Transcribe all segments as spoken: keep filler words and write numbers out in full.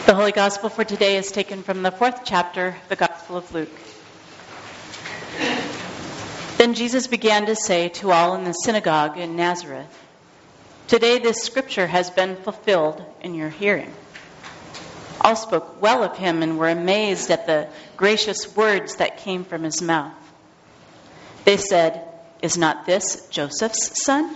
The Holy Gospel for today is taken from the fourth chapter, the Gospel of Luke. Then Jesus began to say to all in the synagogue in Nazareth, "Today this scripture has been fulfilled in your hearing." All spoke well of him and were amazed at the gracious words that came from his mouth. They said, "Is not this Joseph's son?"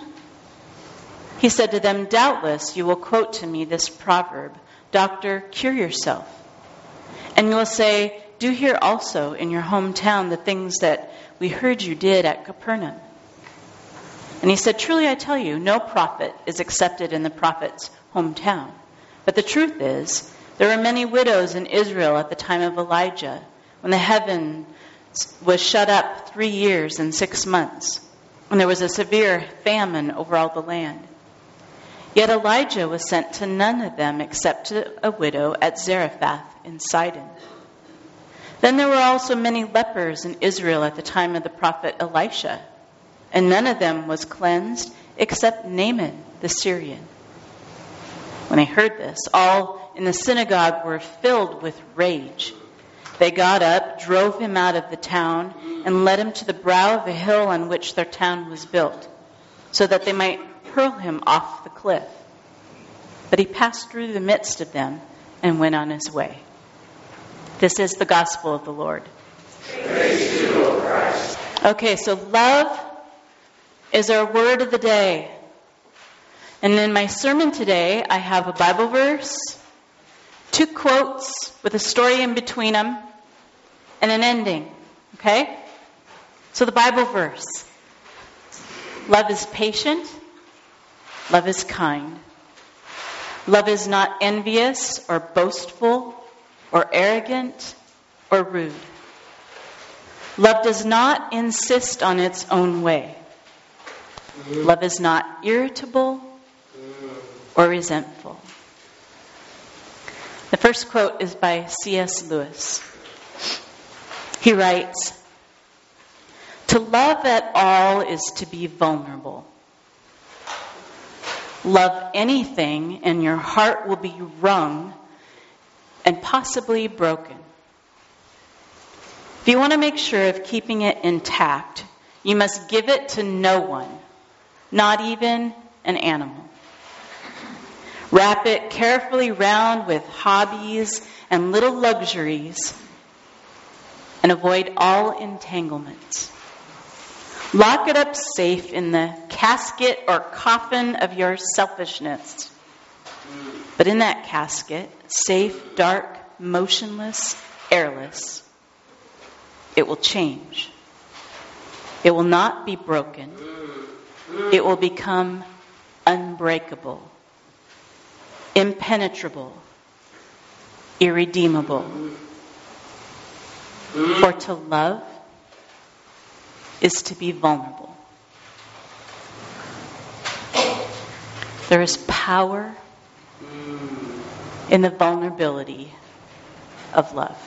He said to them, "Doubtless you will quote to me this proverb, 'Doctor, cure yourself.' And you will say, 'Do here also in your hometown the things that we heard you did at Capernaum.' And he said, 'Truly I tell you, no prophet is accepted in the prophet's hometown. But the truth is, there were many widows in Israel at the time of Elijah, when the heaven was shut up three years and six months, and there was a severe famine over all the land. Yet Elijah was sent to none of them except to a widow at Zarephath in Sidon. Then there were also many lepers in Israel at the time of the prophet Elisha, and none of them was cleansed except Naaman the Syrian.' When they heard this, all in the synagogue were filled with rage. They got up, drove him out of the town, and led him to the brow of a hill on which their town was built, so that they might hurl him off the cliff. But he passed through the midst of them and went on his way." This is the gospel of the Lord. Praise to you, O Christ. Okay, so love is our word of the day. And in my sermon today, I have a Bible verse, two quotes with a story in between them, and an ending. Okay? So the Bible verse. Love is patient. Love is kind. Love is not envious or boastful or arrogant or rude. Love does not insist on its own way. Love is not irritable or resentful. The first quote is by C S Lewis. He writes, "To love at all is to be vulnerable. Love anything and your heart will be wrung and possibly broken. If you want to make sure of keeping it intact, you must give it to no one, not even an animal. Wrap it carefully round with hobbies and little luxuries and avoid all entanglements. Lock it up safe in the casket or coffin of your selfishness. But in that casket, safe, dark, motionless, airless, it will change. It will not be broken. It will become unbreakable, impenetrable, irredeemable. For to love is to be vulnerable." There is power in the vulnerability of love.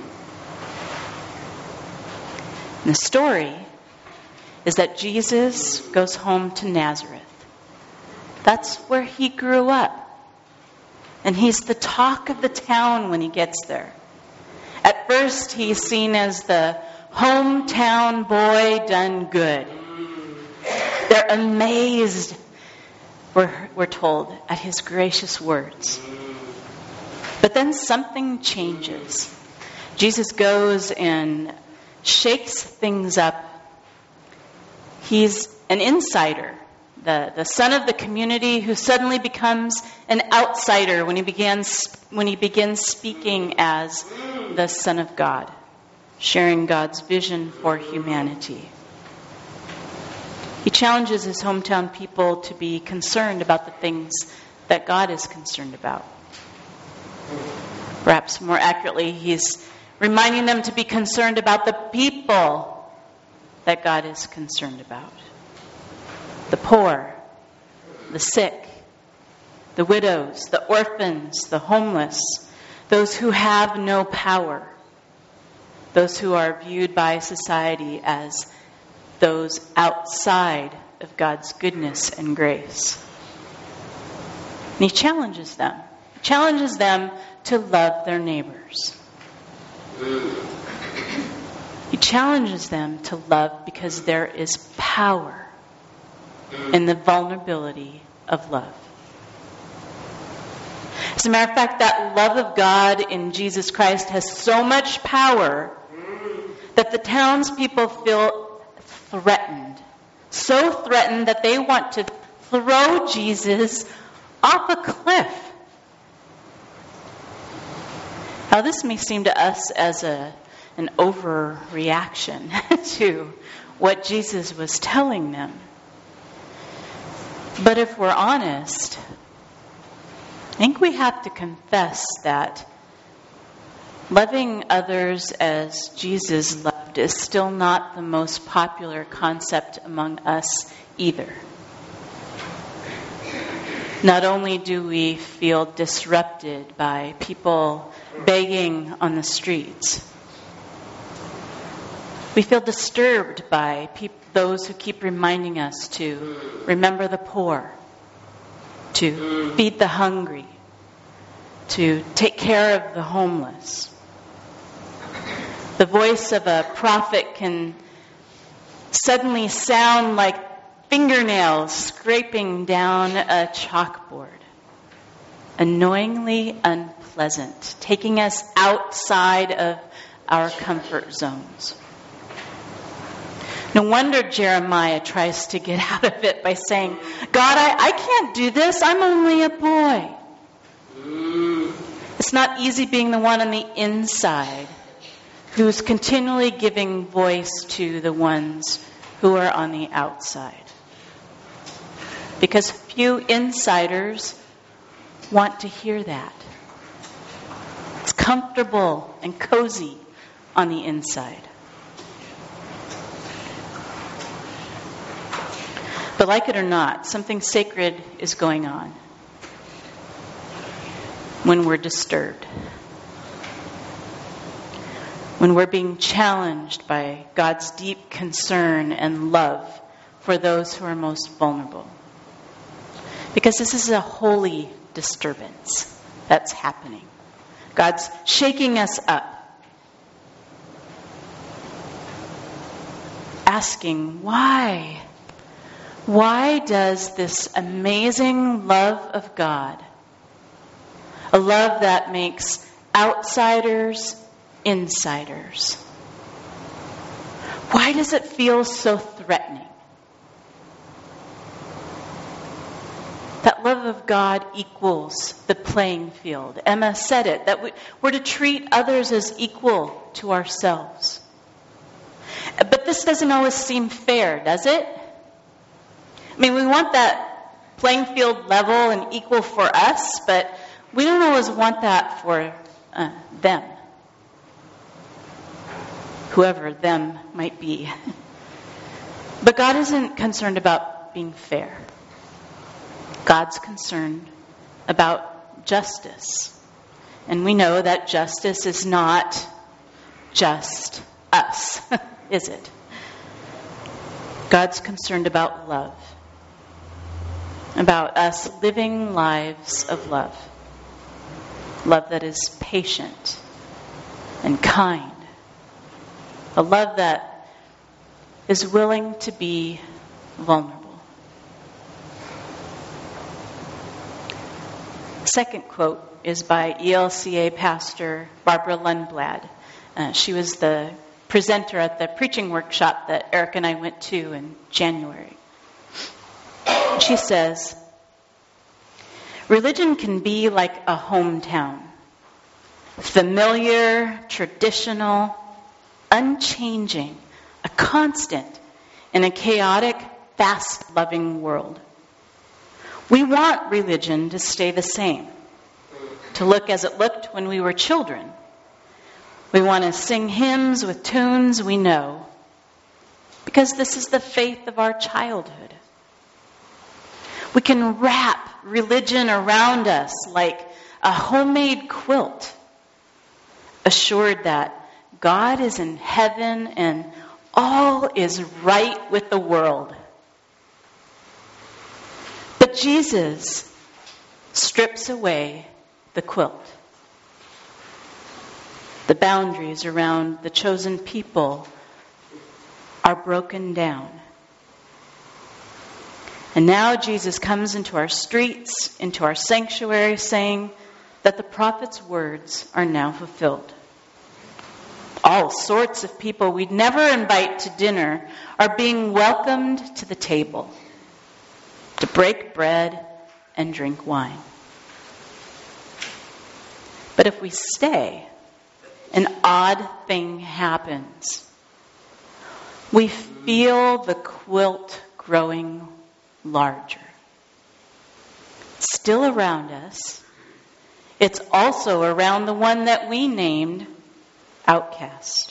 And the story is that Jesus goes home to Nazareth. That's where he grew up. And he's the talk of the town when he gets there. At first, he's seen as the hometown boy done good. They're amazed, we're, we're told, at his gracious words. But then something changes. Jesus goes and shakes things up. He's an insider, the, the son of the community who suddenly becomes an outsider when he begins when he begins speaking as the Son of God, sharing God's vision for humanity. He challenges his hometown people to be concerned about the things that God is concerned about. Perhaps more accurately, he's reminding them to be concerned about the people that God is concerned about. The poor, the sick, the widows, the orphans, the homeless, those who have no power, those who are viewed by society as those outside of God's goodness and grace. And he challenges them. He challenges them to love their neighbors. He challenges them to love because there is power in the vulnerability of love. As a matter of fact, that love of God in Jesus Christ has so much power that the townspeople feel threatened. So threatened that they want to throw Jesus off a cliff. Now, this may seem to us as a an overreaction to what Jesus was telling them. But if we're honest, I think we have to confess that loving others as Jesus loved is still not the most popular concept among us either. Not only do we feel disrupted by people begging on the streets, we feel disturbed by pe- those who keep reminding us to remember the poor, to feed the hungry, to take care of the homeless. The voice of a prophet can suddenly sound like fingernails scraping down a chalkboard. Annoyingly unpleasant, taking us outside of our comfort zones. No wonder Jeremiah tries to get out of it by saying, God, I, I can't do this. I'm only a boy. It's not easy being the one on the inside who's continually giving voice to the ones who are on the outside. Because few insiders want to hear that. It's comfortable and cozy on the inside. But like it or not, something sacred is going on when we're disturbed. When we're being challenged by God's deep concern and love for those who are most vulnerable. Because this is a holy disturbance that's happening. God's shaking us up. Asking, why? Why does this amazing love of God, a love that makes outsiders insiders, why does it feel so threatening? That love of God equals the playing field. Emma said it, that we, we're to treat others as equal to ourselves. But this doesn't always seem fair, does it? I mean, we want that playing field level and equal for us, but we don't always want that for uh, them. Whoever them might be. But God isn't concerned about being fair. God's concerned about justice. And we know that justice is not just us, is it? God's concerned about love. About us living lives of love. Love that is patient and kind. A love that is willing to be vulnerable. The second quote is by E L C A pastor Barbara Lundblad. Uh, she was the presenter at the preaching workshop that Eric and I went to in January. She says, religion can be like a hometown. Familiar, traditional, unchanging, a constant in a chaotic, fast-loving world. We want religion to stay the same, to look as it looked when we were children. We want to sing hymns with tunes we know, because this is the faith of our childhood. We can wrap religion around us like a homemade quilt, assured that God is in heaven and all is right with the world. But Jesus strips away the quilt. The boundaries around the chosen people are broken down. And now Jesus comes into our streets, into our sanctuary, saying that the prophet's words are now fulfilled. All sorts of people we'd never invite to dinner are being welcomed to the table to break bread and drink wine. But if we stay, an odd thing happens. We feel the quilt growing larger. It's still around us. It's also around the one that we named Outcast.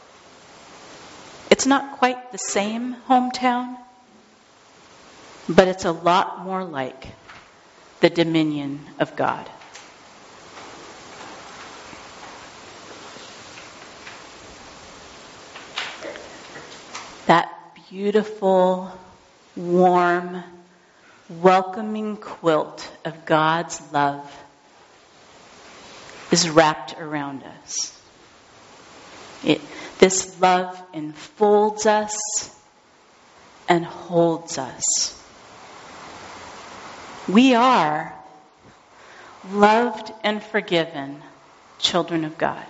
It's not quite the same hometown, but it's a lot more like the dominion of God. That beautiful, warm, welcoming quilt of God's love is wrapped around us. It, this love enfolds us and holds us. We are loved and forgiven children of God.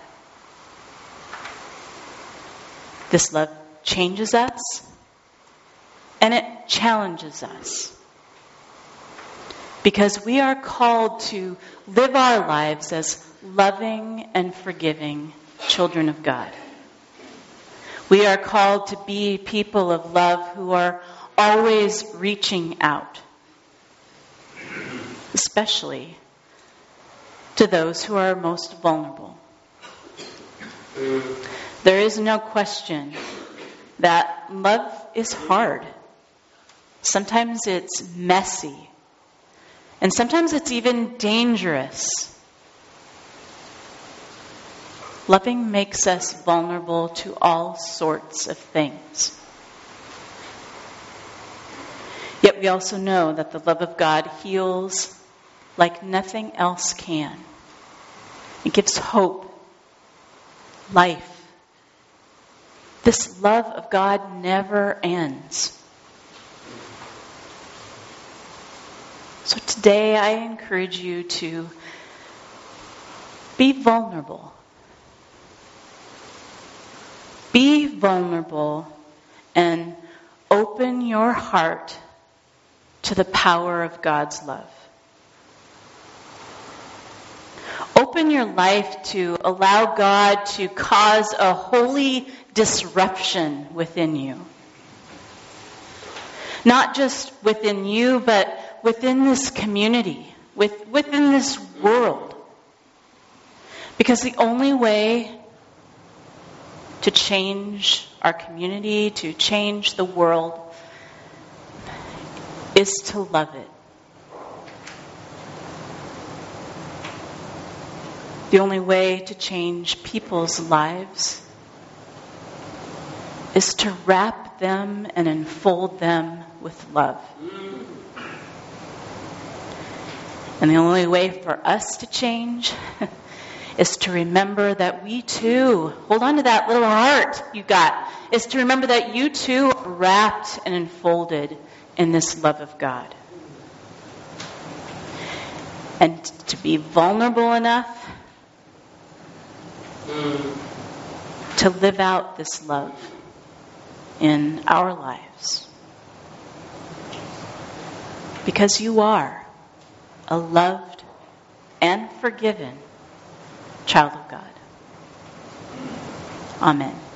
This love changes us and it challenges us. Because we are called to live our lives as loving and forgiving children of God. We are called to be people of love who are always reaching out, especially to those who are most vulnerable. There is no question that love is hard. Sometimes it's messy. And sometimes it's even dangerous. Loving makes us vulnerable to all sorts of things. Yet we also know that the love of God heals like nothing else can. It gives hope, life. This love of God never ends. So today I encourage you to be vulnerable. Be vulnerable and open your heart to the power of God's love. Open your life to allow God to cause a holy disruption within you. Not just within you, but within this community, with, within this world. Because the only way to change our community, to change the world, is to love it. The only way to change people's lives is to wrap them and enfold them with love. And the only way for us to change is to remember that we too, hold on to that little heart you got, is to remember that you too are wrapped and enfolded in this love of God. And to be vulnerable enough to live out this love in our lives. Because you are a loved and forgiven child of God. Amen.